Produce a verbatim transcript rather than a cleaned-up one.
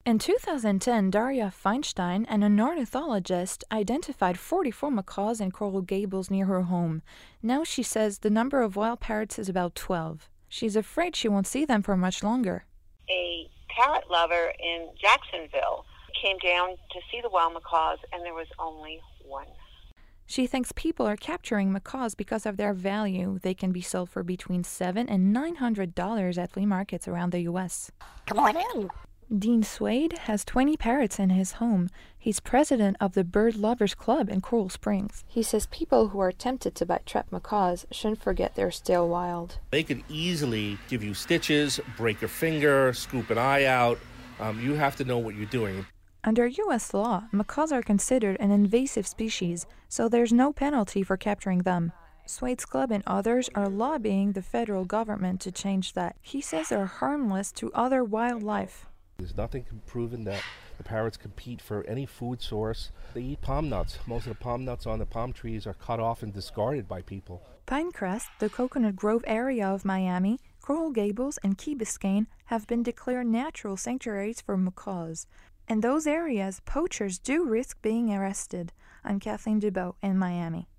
In two thousand ten, Daria Feinstein, an ornithologist, identified forty-four macaws in Coral Gables near her home. Now she says the number of wild parrots is about twelve. She's afraid she won't see them for much longer. A parrot lover in Jacksonville came down to see the wild macaws, and there was only one. She thinks people are capturing macaws because of their value. They can be sold for between seven and nine hundred dollars at flea markets around the U S. Come on in. Dean Swade has twenty parrots in his home. He's president of the Bird Lovers Club in Coral Springs. He says people who are tempted to buy trapped macaws shouldn't forget they're still wild. They could easily give you stitches, break your finger, scoop an eye out. Um, you have to know what you're doing. Under U S law, macaws are considered an invasive species, so there's no penalty for capturing them. Swade's club and others are lobbying the federal government to change that. He says they're harmless to other wildlife. There's nothing proven that the parrots compete for any food source. They eat palm nuts. Most of the palm nuts on the palm trees are cut off and discarded by people. Pinecrest, the Coconut Grove area of Miami, Coral Gables, and Key Biscayne have been declared natural sanctuaries for macaws. In those areas, poachers do risk being arrested. I'm Kathleen Dubow in Miami.